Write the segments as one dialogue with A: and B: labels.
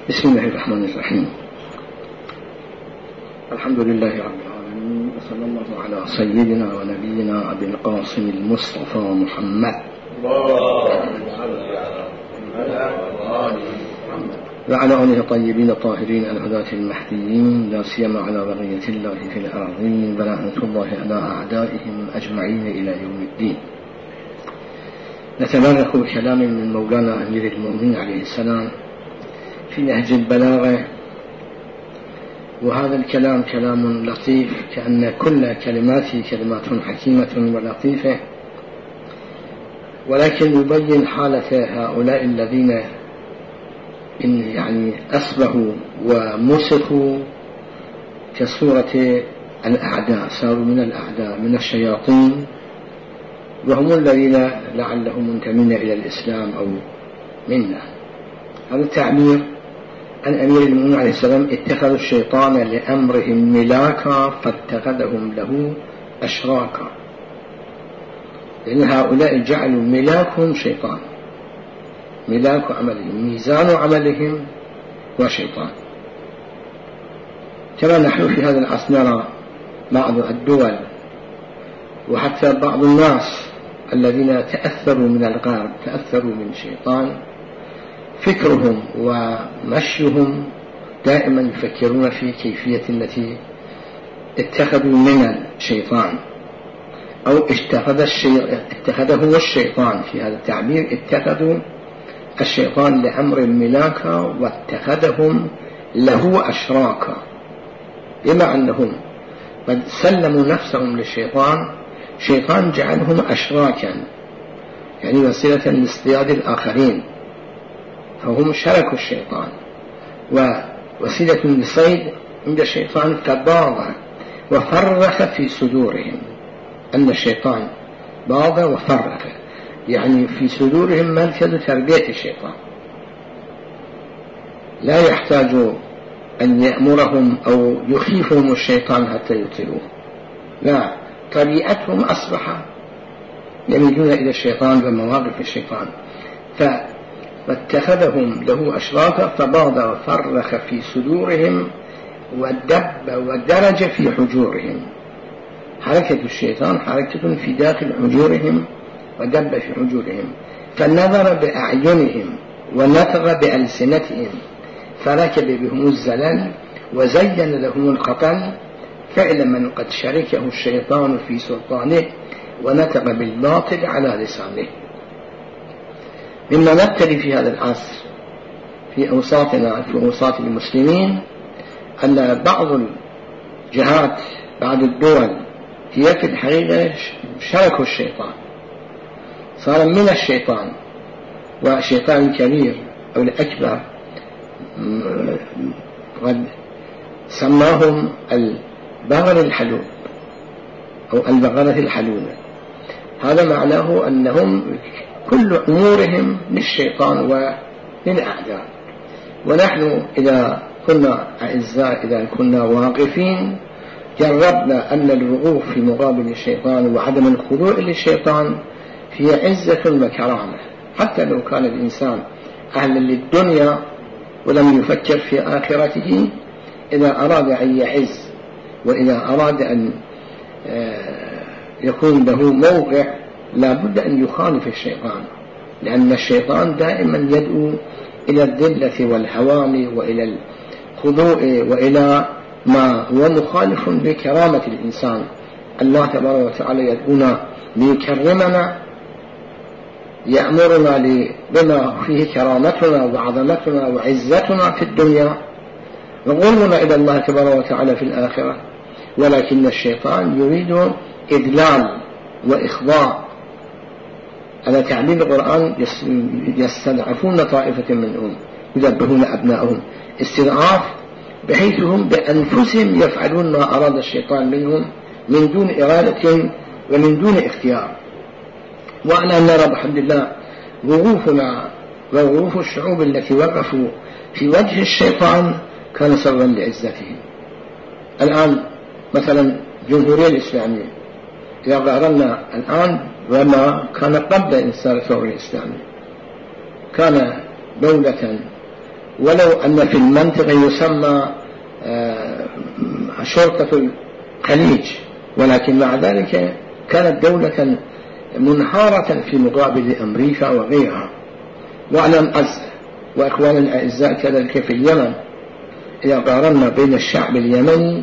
A: بسم الله الرحمن الرحيم. الحمد لله رب العالمين، وصلى الله على سيدنا ونبينا أبي القاسم المصطفى محمد وعلى آله الطيبين الطاهرين الهداة المهديين، لا سيما على بقية الله في الأرضين، ولعنة الله على أعدائهم أجمعين إلى يوم الدين. نتبرك بكلام من مولانا أمير المؤمنين عليه السلام في نهج البلاغة، وهذا الكلام كلام لطيف، كأن كل كلماته كلمات حكيمة ولطيفة، ولكن يبين حالة هؤلاء الذين يعني أصبحوا ومسخوا كصورة الأعداء، صاروا من الأعداء من الشياطين، وهم الذين لعلهم منتمين إلى الإسلام أو منا. هذا التعبير عن أمير المؤمنين عليه السلام: اتخذوا الشيطان لأمرهم ملاكا فاتخذهم له أشراكا، لأن هؤلاء جعلوا ملاكهم شيطان، ملاك عملهم، ميزان عملهم وشيطان. كما نحن في هذا العصر نرى بعض الدول وحتى بعض الناس الذين تأثروا من الغرب، تأثروا من الشيطان، فكرهم ومشيهم دائما يفكرون في كيفية التي اتخذوا من الشيطان، أو اتخذه الشيطان. في هذا التعبير اتخذوا الشيطان لأمر ملاكا واتخذهم له أشراكا، بما أنهم قد سلموا نفسهم للشيطان، شيطان جعلهم أشراكا، يعني وسيلة لاصطياد الآخرين، فهم شركوا الشيطان ووسيلة للصيد عند الشيطان، فباض وفرخ في صدورهم، أن الشيطان باض وفرخ، يعني في صدورهم مركز تربية الشيطان، لا يحتاج أن يأمرهم أو يخيفهم الشيطان حتى يطيعوه، لا، طبيعتهم أصبح يميلون إلى الشيطان ومواقف الشيطان، فاتخذهم له أشراكا فباض وفرخ في صدورهم ودب ودرج في حجورهم. حركة الشيطان حركة في داخل حجورهم ودب في حجورهم، فنظر بأعينهم ونطق بألسنتهم، فركب بهم الزلل وزين لهم القتل، فعل من قد شركه الشيطان في سلطانه ونطق بالباطل على لسانه. مما نبتلي في هذا العصر في أوساطنا، في أوساط المسلمين، أن بعض الجهات، بعض الدول، هي في الحقيقة شركوا الشيطان، صار من الشيطان، والشيطان الكبير أو الأكبر قد سماهم البغل الحلول أو البغلة الحلولة. هذا معناه أنهم كل أمورهم للشيطان وللأعداء، ونحن إذا كنا أعزاء، إذا كنا واقفين، جربنا أن الوقوف في مقابل الشيطان وعدم الخضوع للشيطان هي عزة وكرامة، حتى لو كان الإنسان أهلا للدنيا ولم يفكر في آخرته. إذا أراد أن يعز وإذا أراد أن يكون له موقع، لا بد أن يخالف الشيطان، لأن الشيطان دائما يدعو إلى الذلة والهوان وإلى الخضوع وإلى ما هو مخالف بكرامة الإنسان. الله تبارك وتعالى يدعونا ليكرمنا، يأمرنا بما فيه كرامتنا وعظمتنا وعزتنا في الدنيا، وقربنا إلى الله تبارك وتعالى في الآخرة، ولكن الشيطان يريد إذلال وإخضاع. على تعبير القرآن: يستضعفون طائفة منهم يذبحون أبناءهم، استضعاف، بحيث هم بأنفسهم يفعلون ما أراد الشيطان منهم من دون إرادة ومن دون اختيار. وأنا نرى بحمد الله وقوفنا ووقوف الشعوب التي وقفوا في وجه الشيطان كان سببا لعزتهم. الآن مثلا الجمهورية الإسلامية، إذا قارنا الآن وما كان قبل إنشاء الثورة الإسلامية، كان دولة ولو أن في المنطقة يسمى شرطة الخليج، ولكن مع ذلك كانت دولة منهارة في مقابل أمريكا وغيرها. واعلم عز وإخوان الأعزاء كذلك في اليمن، إذا قارنا بين الشعب اليمني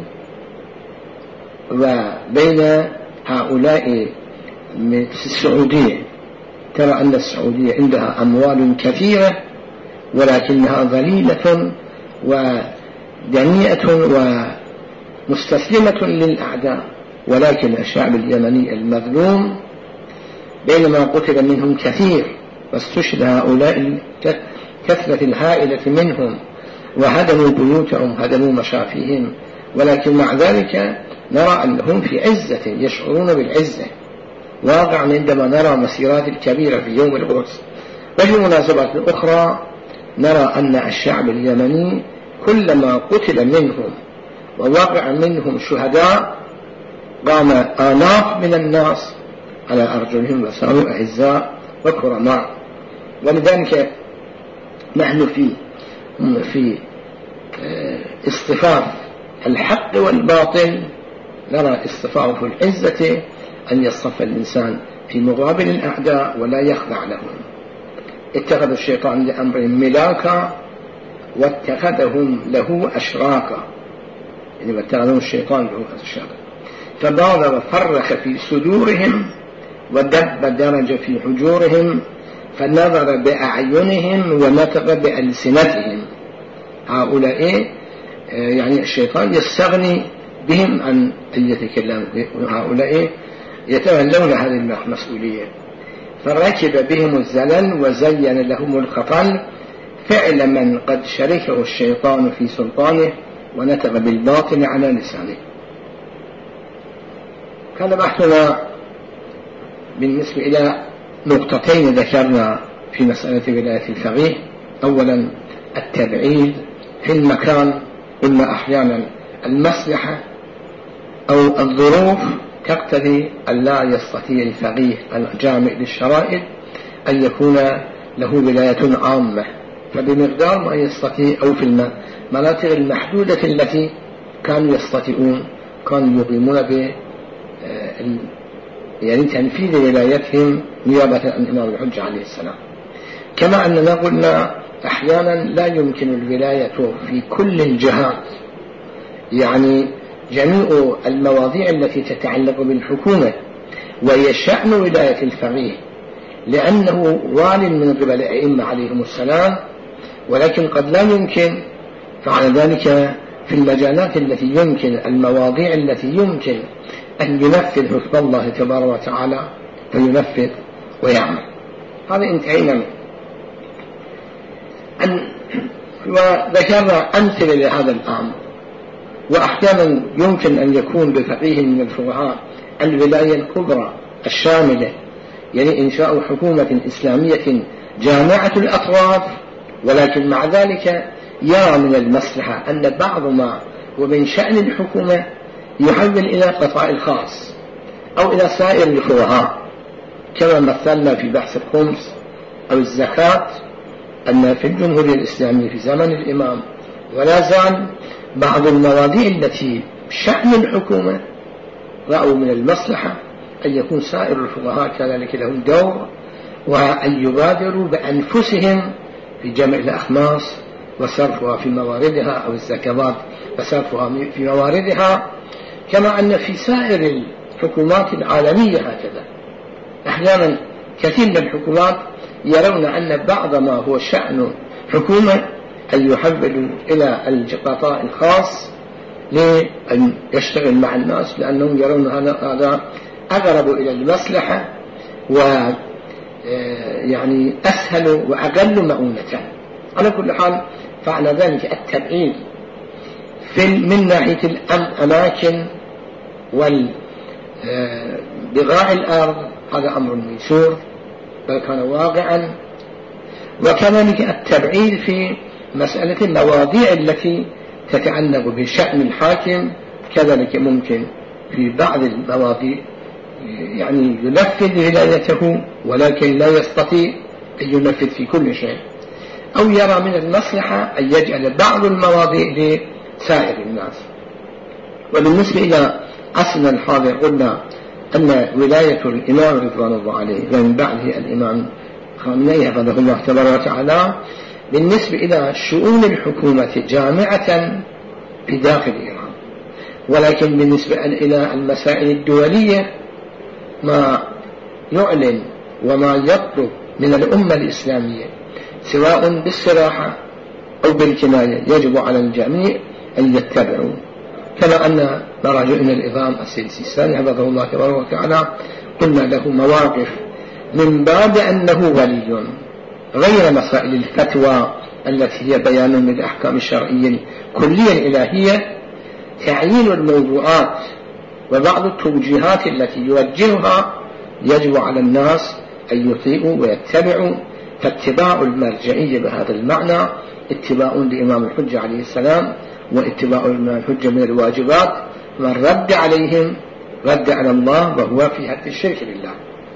A: وبين هؤلاء من السعودية، ترى أن السعودية عندها أموال كثيرة ولكنها ذليلة ودنيئة ومستسلمة للأعداء، ولكن الشعب اليمني المظلوم بينما قتل منهم كثير واستشهد هؤلاء كثرة الهائلة منهم وهدموا بيوتهم، هدموا مشافيهم، ولكن مع ذلك نرى أنهم في عزة، يشعرون بالعزة واقعا عندما نرى مسيرات الكبيرة في يوم القدس. وفي مناسبات أخرى نرى أن الشعب اليمني كلما قتل منهم ووقع منهم شهداء قام آلاف من الناس على أرجلهم وصاروا أعزاء وكرماء. ولذلك نحن في اصطفاف الحق والباطل نرى اصطفاء في العزة أن يصطف الإنسان في مقابل الأعداء ولا يخضع لهم. اتخذ الشيطان لأمر ملاكا واتخذهم له أشراكا، يعني واتخذهم الشيطان له أشراكا، فباض وفرخ في صدورهم ودب درج في حجورهم، فنظر بأعينهم ونطق بألسنتهم. هؤلاء يعني الشيطان يستغني بهم عن أن يتكلم، هؤلاء يتولون هذه المسؤولية، فركب بهم الزلل وزين لهم الخطل فعل من قد شركه الشيطان في سلطانه ونطق بالباطل على لسانه. كان بحثنا بالنسبة إلى نقطتين ذكرنا في مسألة ولاية الفقيه. أولا التبعيد في المكان، قلنا أحيانا المصلحة أو الظروف تقتضي أن لا يستطيع الفقيه الجامع للشرائع أن يكون له ولاية عامة، فبمقدار ما يستطيع أو في المناطق المحدودة التي كانوا يستطيعون كانوا يقيمون يعني تنفيذ ولايتهم نيابة عن الإمام الحجة عليه السلام. كما أننا قلنا أحيانا لا يمكن الولاية في كل الجهات، يعني جميع المواضيع التي تتعلق بالحكومة، وهي شأن ولاية الفقيه لأنه وال من قبل الأئمة عليهم السلام، ولكن قد لا يمكن فعلى ذلك في المجالات التي يمكن، المواضيع التي يمكن أن ينفذ حكم الله تبارك وتعالى فينفذ ويعمل. هذا انتهينا منه. وذكرنا أمثلة لهذا الأمر. وأحيانا يمكن أن يكون بفقيه من الفقهاء الولاية الكبرى الشاملة، يعني إنشاء حكومة إسلامية جامعة الأطراف، ولكن مع ذلك يرى من المصلحة أن بعض ما ومن شأن الحكومة يحول إلى قطاع الخاص أو إلى سائر الفقهاء، كما مثلنا في بحث الخمس أو الزكاة أن في الجمهورية الإسلامية في زمن الإمام ولا زال بعض المواضيع التي شأن الحكومة رأوا من المصلحة أن يكون سائر الفقهاء كذلك لهم دور، وأن يبادروا بأنفسهم في جمع الأخماس وصرفها في مواردها أو الزكوات وصرفها في مواردها، كما أن في سائر الحكومات العالمية هكذا. أحيانا كثير من الحكومات يرون أن بعض ما هو شأن حكومة أن يحولوا إلى القطاع الخاص لأن يشتغل مع الناس، لأنهم يرون هذا أقرب إلى المصلحة ويعني أسهل وأقل مؤونة. على كل حال فعلى ذلك التبعيد من ناحية الأماكن والبقاع الأرض هذا أمر ميسور بل كان واقعا، وكذلك التبعيد في مسألة المواضيع التي تتعلق بشأن الحاكم كذلك ممكن في بعض المواضيع يعني ينفذ ولايته ولكن لا يستطيع أن ينفذ في كل شيء، أو أو يرى من المصلحة أن يجعل بعض المواضيع لسائر الناس. وبالنسبة إلى عصرنا الحاضر قلنا أن ولاية الإمام رضوان الله عليه ومن بعده الإمام خامنئي حفظه الله تبارك وتعالى بالنسبة إلى شؤون الحكومة جامعة في داخل إيران، ولكن بالنسبة إلى المسائل الدولية ما يعلن وما يطلب من الأمة الإسلامية سواء بالصراحة أو بالكناية يجب على الجميع أن يتبعوا، كما أن مراجعنا الإمام السيستاني حفظه الله تبارك وتعالى قلنا له مواقف من باب أنه ولي غير مسائل الفتوى التي هي بيان للأحكام الشرعية كليا الإلهية، تعيين الموضوعات وبعض التوجيهات التي يوجهها يجب على الناس أن يطيعوا ويتبعوا. فاتباع المرجعية بهذا المعنى اتباع لإمام الحجة عليه السلام، واتباع الإمام الحجة من الواجبات، من رد عليهم رد على الله وهو في حد الشرك بالله.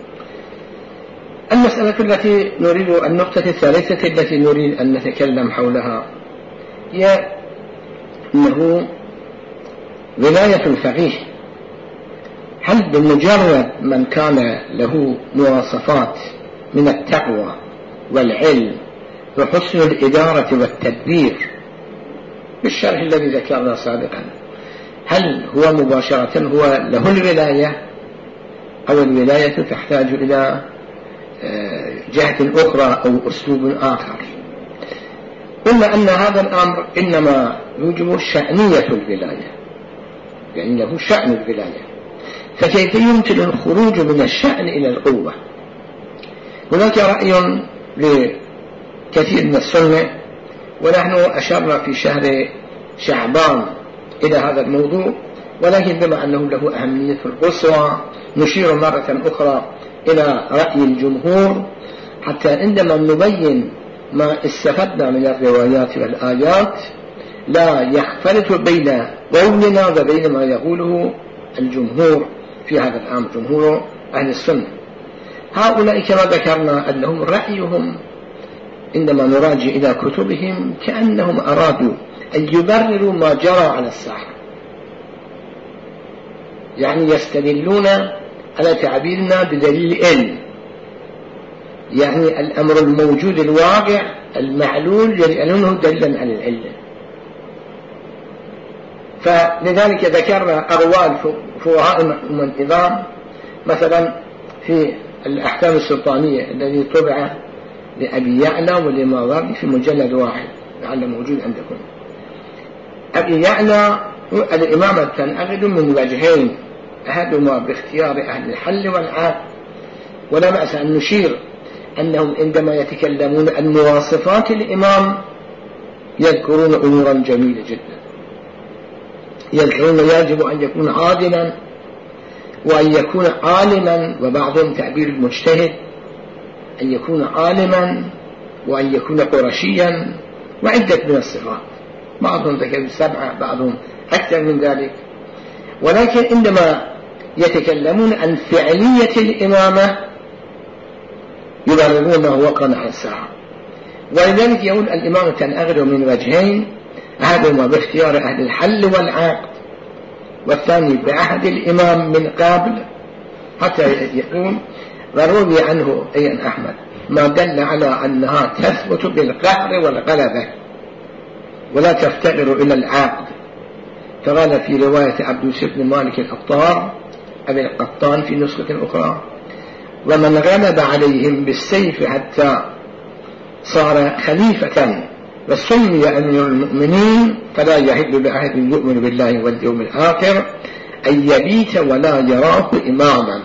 A: المسألة التي نريد النقطة الثالثة التي نريد أن نتكلم حولها هي أنه ولاية الفقيه هل بمجرد من كان له مواصفات من التقوى والعلم وحسن الإدارة والتدبير بالشرح الذي ذكرنا سابقا، هل هو مباشرة هو له الولاية أو الولاية تحتاج إلى جهة أخرى أو أسلوب آخر؟ قلنا أن هذا الأمر إنما يوجب شأنية الولاية، يعني له شأن الولاية، فكيف يمكن الخروج من الشأن إلى القوة؟ هناك رأي لكثير من السنة، ونحن أشرنا في شهر شعبان إلى هذا الموضوع، ولكن بما أنه له أهمية القصوى نشير مرة أخرى إلى رأي الجمهور حتى عندما نبين ما استفدنا من الروايات والآيات لا يختلف بين قولنا وبين ما يقوله الجمهور في هذا الأمر، جمهور أهل السنة. هؤلاء كما ذكرنا أنهم رأيهم عندما نراجع إلى كتبهم كأنهم أرادوا أن يبرروا ما جرى على الساحة، يعني يستدلون على تعبيرنا بدليل علم، يعني الأمر الموجود الواقع المعلول يجعلونه دليلا على العلم. فلذلك ذكرنا أقوال فقهاء النظام مثلا في الأحكام السلطانية الذي طبع لأبي يعلى ولماوردي في مجلد واحد لعل موجود عندكم. أبي يعلى الإمامة تنعقد من وجهين، أحدهما باختيار أهل الحل والعقد، ولا بأس أن نشير أنهم عندما يتكلمون عن مواصفات الإمام يذكرون أمورا جميلة جدا، يذكرون يجب أن يكون عادلا وأن يكون عالما، وبعضهم تعبير المجتهد أن يكون عالما وأن يكون قرشيا، وعدة من الصفات، بعضهم ذكر 7 بعضهم أكثر من ذلك. ولكن عندما يتكلمون عن فعلية الإمامة يبررون ما هو قنع الساعة، ولذلك يقول الإمامة تنعقد من وجهين، أحدهما باختيار أهل الحل والعقد، والثاني بعهد الإمام من قبل، حتى يقول وروي عنه أي أحمد ما دل على أنها تثبت بالقهر والغلبة ولا تفتقر إلى العقد. فقال في رواية عبد يوسف بن مالك الأبطار أبي القطان في نسخة أخرى: ومن غلب عليهم بالسيف حتى صار خليفة وسمي أمير المؤمنين فلا يحل لأحد يؤمن بالله واليوم الآخر أن يبيت ولا يراه إماما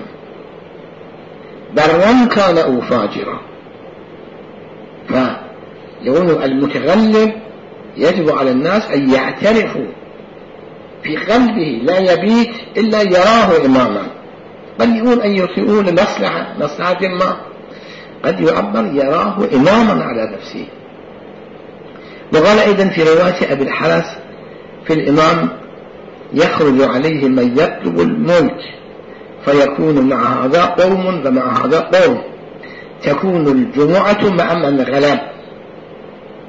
A: برا كان أو فاجرا. فيقول المتغلب يجب على الناس أن يعترفوا في قلبه لا يبيت إلا يراه إماما، بل يقول أن يطيعون مصلحة ما، قد يعبر يراه إماما على نفسه. وقال أيضا في رواية أبي الحرس في الإمام: يخرج عليه من يطلب الملك فيكون مع هذا قوم ومع هذا قوم، تكون الجمعة مع من غلب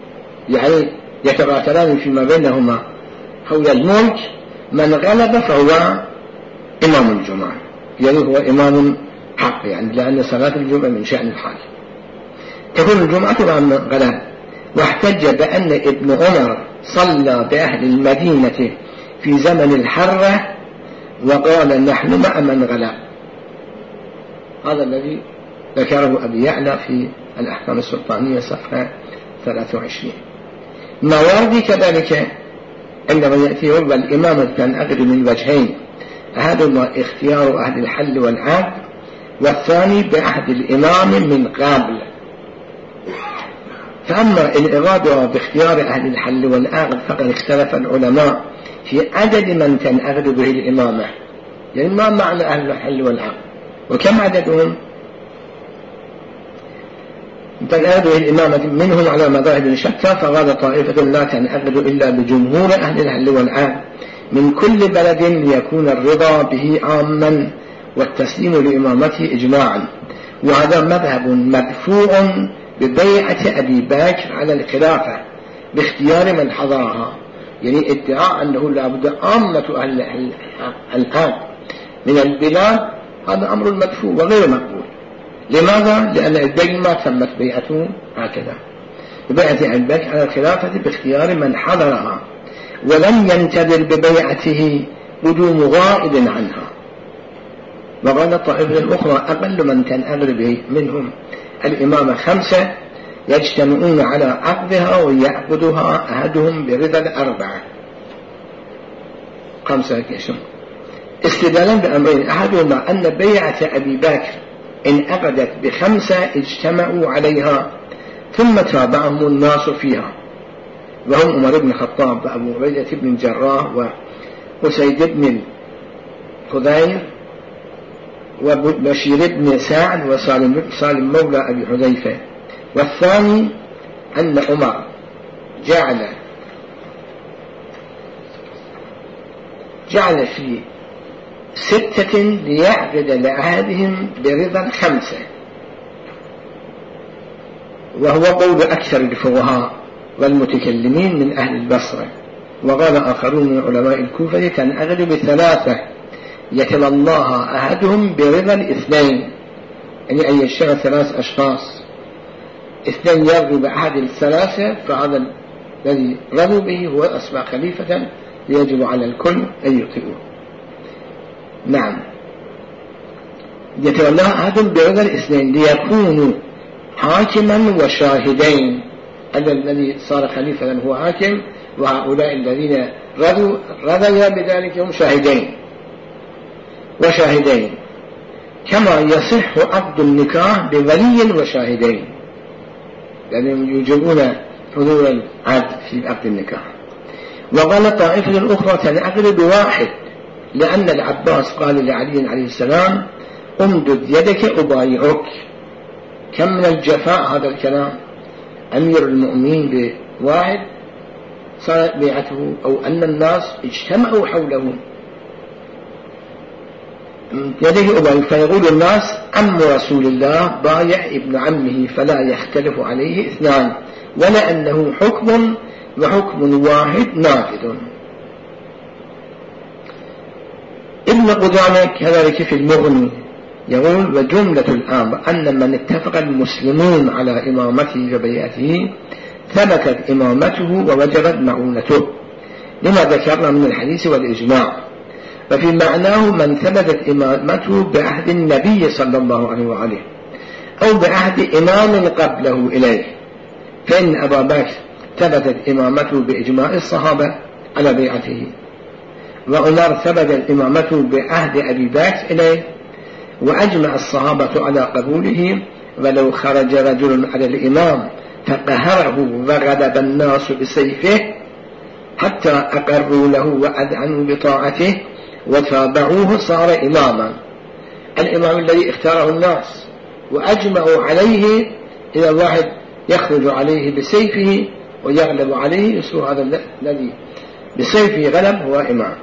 A: يعني يتباتلان فيما بينهما حول الملك، من غلب فهو إمام الجمعة، يعني هو إمام حق، يعني لأن صلاة الجمعة من شأن الحاكم. تكون الجمعة مع غلب. واحتج بأن ابن عمر صلى بأهل المدينة في زمن الحرة وقال نحن مع من غلب. هذا الذي ذكره أبي يعلى في الأحكام السلطانية صفحة 23. مواردي كذلك عندما يأتي يقول الإمامة تنعقد من وجهين، أحدهما اختيار أهل الحل والعقد، والثاني بعهد الإمام من قبل. فأما الإرادة باختيار أهل الحل والعقد فقد اختلف العلماء في عدد من تنعقد به الإمامة، يعني ما معنى أهل الحل والعقد وكم عددهم؟ تنعقد به الإمامة منهم على مذاهب شتى، فقال طائفة لا تنعقد إلا بجمهور أهل الحل والعقد من كل بلد ليكون الرضا به عاما والتسليم لإمامته إجماعا، وهذا مذهب مدفوع ببيعة أبي بكر على الخلافة باختيار من حضرها، يعني ادعاء أنه لابد عامة أهل العقد من البلاد، هذا أمر مدفوع وغير مقبول. لماذا؟ لأن الدين ما تمت بيعته هكذا، ببيعة أبي بكر على الخلافة باختيار من حضرها، ولم ينتظر ببيعته قدوم غائب عنها. وقال الطائفة الأخرى أقل من تنعقد به منهم الإمامة 5 يجتمعون على عقدها ويعقدها أحدهم برضا 4. 5 كشم استدلالا بأمرين، أحدهما أن بيعة أبي بكر انعقدت ب5 اجتمعوا عليها ثم تابعهم الناس فيها، وهم عمر بن الخطاب وأبو عبيدة بن الجراح وسيد بن الخدير وبشير بن سعد وسالم مولى أبي حذيفة. والثاني أن عمر جعل في 6 ليعقد لعهدهم برضا 5، وهو قول أكثر الفقهاء والمتكلمين من أهل البصرة. وقال آخرون من علماء الكوفة تنعقد ب3 يتولى الله أحدهم برضا 2، يعني أن يشتغل 3 أشخاص، 2 يرضوا بأحد ال3، فهذا الذي رضوا به هو أصبح خليفة يجب على الكل أن يطيعوه. نعم، يتولى أحدهم برضا 2 ليكونوا حاكما وشاهدين، الذي صار خليفة هو حاكم، وهؤلاء الذين رضيا بذلك هم وشاهدين، كما يصح عقد النكاح بولي وشاهدين، لأنهم يوجبون حضور العقد في عقد النكاح. وقال طائفة الأخرى تنعقد ب1، لأن العباس قال لعلي عليه السلام امدد يدك أبايعك. كم من الجفاء هذا الكلام، أمير المؤمنين ب1 صارت بيعته، أو أن الناس اجتمعوا حوله يده أبايع، فيقول الناس عم رسول الله بايع ابن عمه فلا يختلف عليه 2، ولا أنه حكم وحكم واحد نافذ. ابن قدامة كذلك في المغني يقول وجملة الأمر أن من اتفق المسلمون على إمامته وبيعته ثبتت إمامته ووجبت معونته، لما ذكرنا من الحديث والإجماع. وفي معناه من ثبتت إمامته بعهد النبي صلى الله عليه وآله أو بعهد إمام قبله إليه، فإن أبا بكر ثبتت إمامته بإجماع الصحابة على بيعته، وعمر ثبتت إمامته بعهد أبي بكر إليه، وأجمع الصحابة على قبوله، ولو خرج رجل على الإمام فقهره وغلب الناس بسيفه حتى أقروا له وأذعنوا بطاعته وتابعوه صار إماما. الإمام الذي اختاره الناس وأجمعوا عليه، إذا واحد يخرج عليه بسيفه ويغلب عليه يصير هذا الذي بسيفه غلب هو إمام،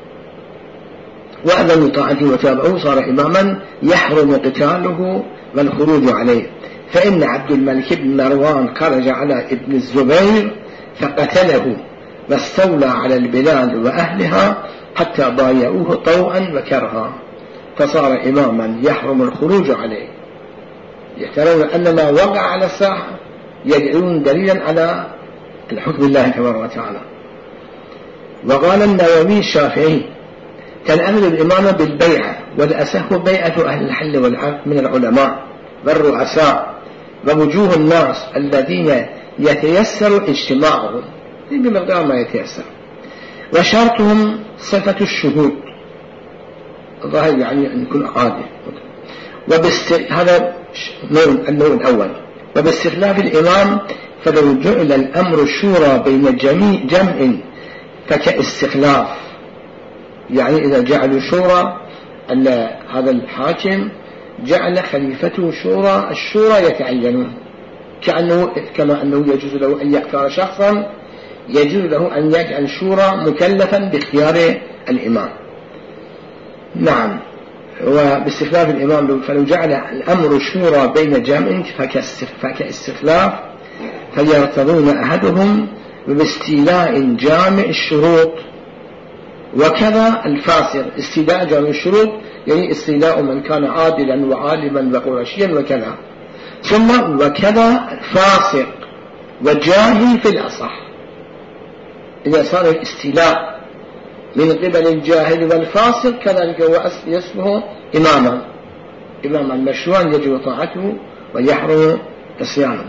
A: وأذنوا طاعته وتابعوه صار إماما يحرم قتاله والخروج عليه. فإن عبد الملك بن مروان خرج على ابن الزبير فقتله واستولى على البلاد وأهلها حتى بايعوه طوعا وكرها، فصار إماما يحرم الخروج عليه. يترون أن ما وقع على الساحة يدعون دليلا على الحكم الله تبارك وتعالى. وقال النووي الشافعي: تنأمل الإمامة بالبيعة، والأصح بيعة أهل الحل والعقد من العلماء والرؤساء ووجوه الناس الذين يتيسر اجتماعهم بمقدار ما يتيسر، وشرطهم صفة الشهود، الظاهر يعني أن يكون عادل. هذا النوع الأول. وباستخلاف الإمام فلو جعل الأمر شورى بين جمع فكاستخلاف، يعني إذا جعلوا شورى أن هذا الحاكم جعل خليفته شورى، الشورى يتعينون، كما أنه يجوز له أن يختار شخصا، يجوز له أن يجعل شورى مكلفا باختيار الإمام. نعم. وباستخلاف الإمام فلو جعل الأمر شورى بين جمع فكاستخلاف، فيرتضون أحدهم باستيلاء جامع الشروط، وكذا الفاسق استيلاء جامع الشروط، يعني استيلاء من كان عادلا وعالما وقرشيا وكذا. ثم وكذا فاسق وجاهل في الأصح، إذا صار الاستيلاء من قبل الجاهل والفاسق كذلك هو يصبح إماما مشروعا يجب طاعته ويحرم عصيانه.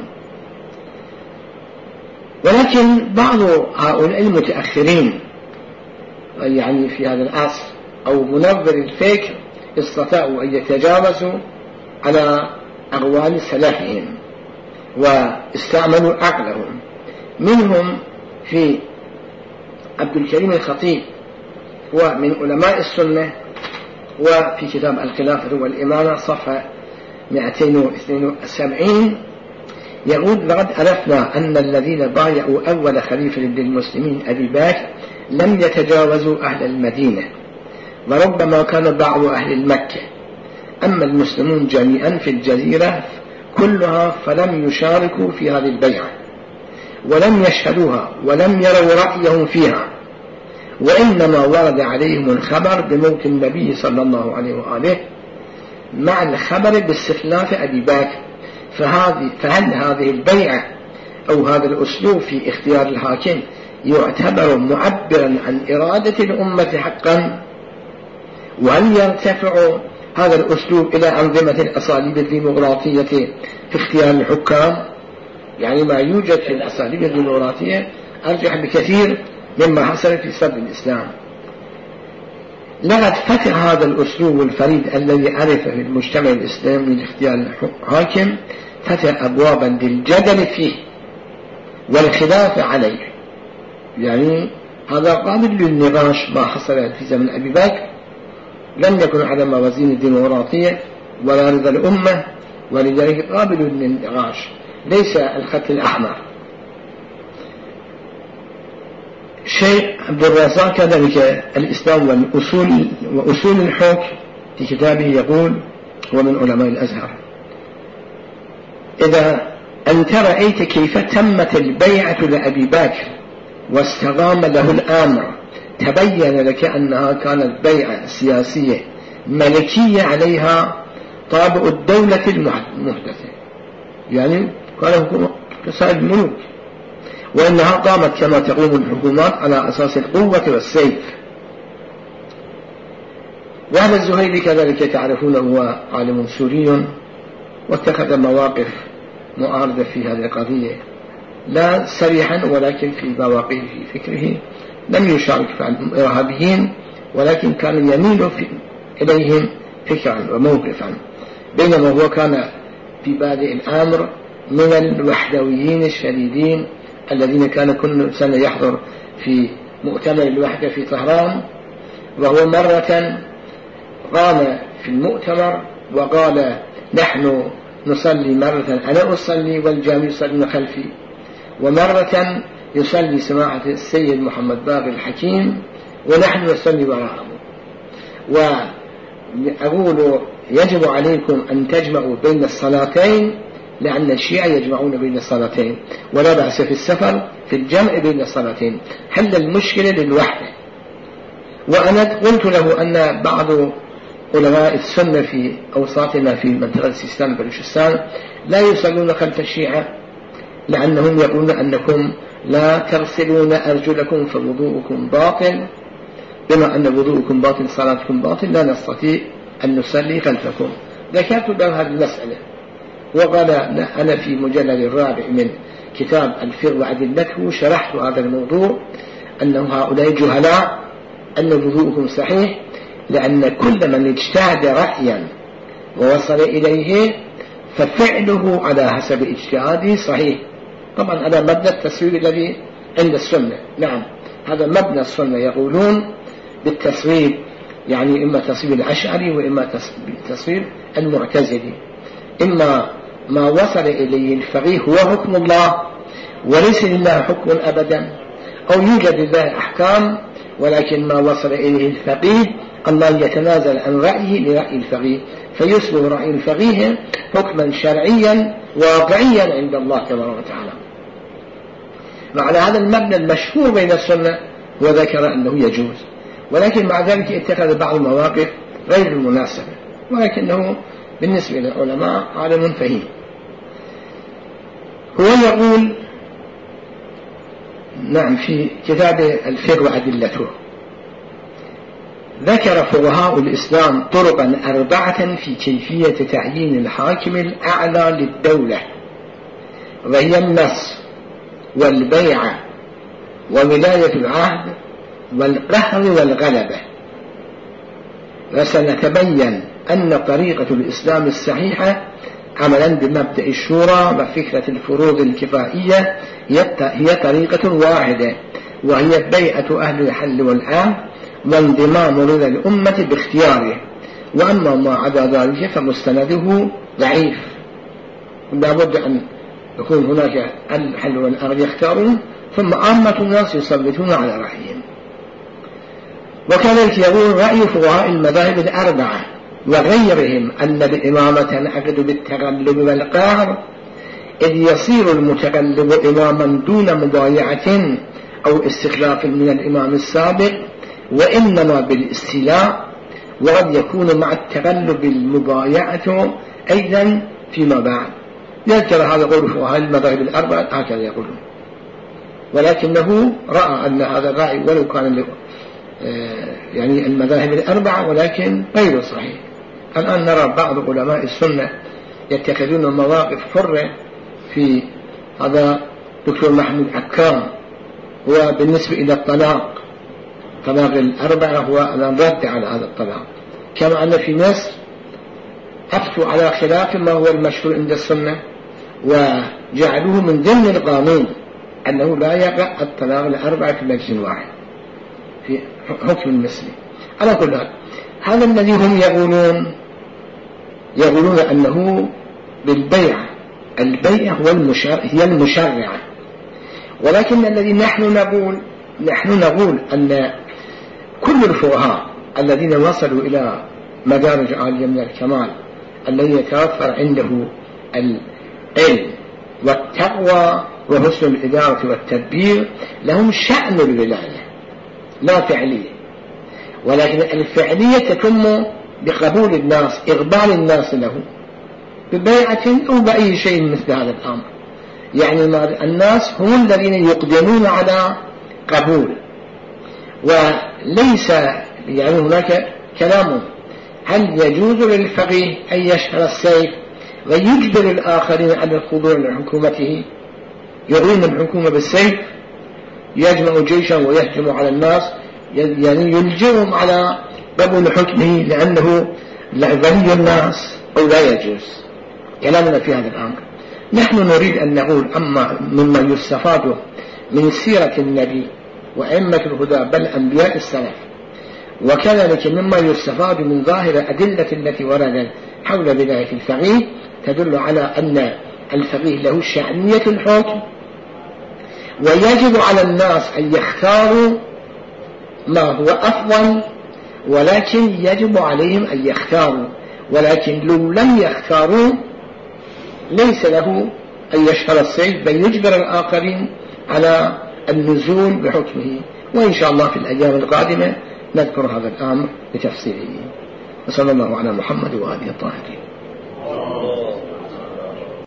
A: ولكن بعض هؤلاء المتأخرين يعني في هذا العصر أو منظر الفكر استطاعوا أن يتجاوزوا على أقوال سلفهم واستعملوا عقلهم. منهم في عبد الكريم الخطيب، ومن علماء السنة، وفي كتاب الخلافة والإمامة صفحة 272 يقول: لقد عرفنا أن الذين بايعوا أول خليفة للمسلمين أبي بكر لم يتجاوزوا أهل المدينة، وربما كان بعض أهل مكة، أما المسلمون جميعا في الجزيرة كلها فلم يشاركوا في هذه البيعة ولم يشهدوها ولم يروا رأيهم فيها، وإنما ورد عليهم الخبر بموت النبي صلى الله عليه وآله مع الخبر باستخلاف أبي بكر. فهل هذه البيعة أو هذا الأسلوب في اختيار الحاكم يعتبر معبرا عن إرادة الأمة حقا؟ وهل يرتفع هذا الأسلوب إلى أنظمة الأساليب الديمقراطية في اختيار الحكام؟ يعني ما يوجد في الأساليب الديمقراطية أرجح بكثير مما حصل في صدر الإسلام. لقد فتح هذا الأسلوب الفريد الذي عرف في المجتمع الإسلامي لاختيار الحاكم فتح أبوابا للجدل فيه والخلاف عليه. يعني هذا قابل للنقاش. ما حصل في زمن أبي بكر لم يكن على موازين الديمقراطية ولا رضا الأمة، ولذلك قابل للنقاش، ليس الخط الأحمر. شيخ عبد الرزاق كذلك الإسلام وأصول الحكم في كتابه يقول، ومن علماء الأزهر: إذا أنت رأيت كيف تمت البيعة لأبي بكر واستقام له الأمر تبين لك أنها كانت بيعة سياسية ملكية عليها طابع الدولة المحدثة، يعني كان حكومة كسائر الملوك، وإنها قامت كما تقوم الحكومات على أساس القوة والسيف. وهذا الزهيري كذلك تعرفونه هو عالم سوري، واتخذ مواقف معارضة في هذه القضية، لا صريحا ولكن في مواقفه في فكره لم يشارك في الإرهابيين، ولكن كان يميل إليهم فكرا وموقفا، بينما هو كان في بادئ الأمر من الوحدويين الشديدين الذين كان كل سنة يحضر في مؤتمر الوحدة في طهران. وهو مرة قام في المؤتمر وقال: نحن نصلي، مرة أنا أصلي والجامع يصلي خلفي، ومرة يصلي سماحة السيد محمد باقر الحكيم ونحن نصلي وراءه، وأقول: يجب عليكم أن تجمعوا بين الصلاتين لأن الشيعة يجمعون بين الصلاتين، ولا بأس في السفر في الجمع بين الصلاتين، حل المشكلة للوحدة. وأنا قلت له أن بعض علماء السنة في أوساطنا في منطقة سيستان بلوشستان لا يصلون خلف الشيعة، لأنهم يقولون أنكم لا تغسلون أرجلكم فوضوءكم باطل، بما أن وضوءكم باطل صلاتكم باطل لا نستطيع أن نصلي خلفكم. ذكرت له هذه المسألة، وقال أنا في مجلد الرابع من كتاب الفقه وأدلته شرحت هذا الموضوع، أنه هؤلاء جهلاء، أن وضوءكم صحيح، لأن كل من اجتهد رأيا ووصل إليه ففعله على حسب اجتهاده صحيح. طبعا هذا مبنى التصوير الذي عند السنة. نعم، هذا مبنى السنة، يقولون بالتصوير، يعني إما تصوير الأشعري وإما تصوير المعتزلي، إما ما وصل إليه الفقيه هو حكم الله وليس لله حكم أبدا، أو يوجد لله أحكام ولكن ما وصل إليه الفقيه الله يتنازل عن رأيه لرأي الفقيه، فيصبح رأي الفقيه حكما شرعيا واقعيا عند الله تبارك وتعالى. وعلى هذا المبنى المشهور بين السنة وذكر أنه يجوز، ولكن مع ذلك اتخذ بعض المواقف غير المناسبة، ولكنه بالنسبة للعلماء عالم فهيم. هو يقول نعم في كتاب الفقه وأدلته، ذكر فقهاء الإسلام طرقا 4 في كيفية تعيين الحاكم الأعلى للدولة، وهي النص والبيعة وولاية العهد والقهر والغلبة. وسنتبين أن طريقة الإسلام الصحيحة عملا بمبدأ الشورى وفكرة الفروض الكفائية هي طريقة واحدة، وهي بيعة أهل الحل والعقد وانضمام رضا الأمة باختياره، وأما ما عدا ذلك فمستنده ضعيف. لابد أن يكون هناك الحل والعقد يختارون، ثم عامة الناس يصوتون على رأيهم. وكذلك يقول رأي فقهاء المذاهب 4 وغيرهم أن الإمامة تنعقد بالتغلب والقهر، إذ يصير المتغلب إماما دون مبايعة أو استخلاف من الإمام السابق، وإنما بالاستيلاء، وقد يكون مع التغلب المبايعة أيضا فيما بعد. يذكر هذا قول فقهاء المذاهب 4 هكذا يقولون، ولكنه رأى أن هذا الرأي ولو كان يعني المذاهب 4 ولكن غير صحيح. الآن نرى بعض علماء السنة يتخذون مواقف حرة في هذا. دكتور محمود عكام هو بالنسبة إلى الطلاق 4 هو الرد على هذا الطلاق، كما أن في مصر أفتوا على خلاف ما هو المشهور عند السنة وجعلوه من ضمن القانون أنه لا يقع الطلاق 4 في مجلس واحد في حكم المثلي. على كل حال هذا الذي هم يقولون أنه بالبيع، البيع هي المشرعة، ولكن الذي نحن نقول أن كل الفقهاء الذين وصلوا إلى مدارج عالية من الكمال الذي يتوفر عنده العلم والتقوى وحسن الإدارة والتدبير لهم شأن الولاية لا فعلية، ولكن الفعلية تتم بقبول الناس، إقبال الناس له ببيعة أو بأي شيء مثل هذا الأمر. يعني الناس هم الذين يقدمون على قبول، وليس يعني هناك كلام هل يجوز للفقيه أن يشهر السيف ويجبر الآخرين على الخضوع لحكومته، يعين الحكومة بالسيف، يجمع جيشا ويهجم على الناس، يعني يلجئهم على قبول حكمه لأنه ولي الناس، أو لا يجوز. كلامنا في هذا الأمر نحن نريد أن نقول أما مما يستفاد من سيرة النبي وأئمة الهدى بل أنبياء السلف، وكذلك مما يستفاد من ظاهر أدلة التي وردت حول ولاية الفقيه تدل على أن الفقيه له شأنية الحكم، ويجب على الناس أن يختاروا ما هو أفضل، ولكن يجب عليهم أن يختاروا، ولكن لو لم يختاروا ليس له أن يشهر الصيد، بل يجبر الآخرين على النزول بحكمه. وإن شاء الله في الأيام القادمة نذكر هذا الأمر بتفصيله. وصلى الله على محمد وآله الطاهرين.